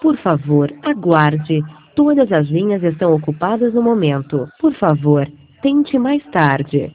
Por favor, aguarde. Todas as linhas estão ocupadas no momento. Por favor, tente mais tarde.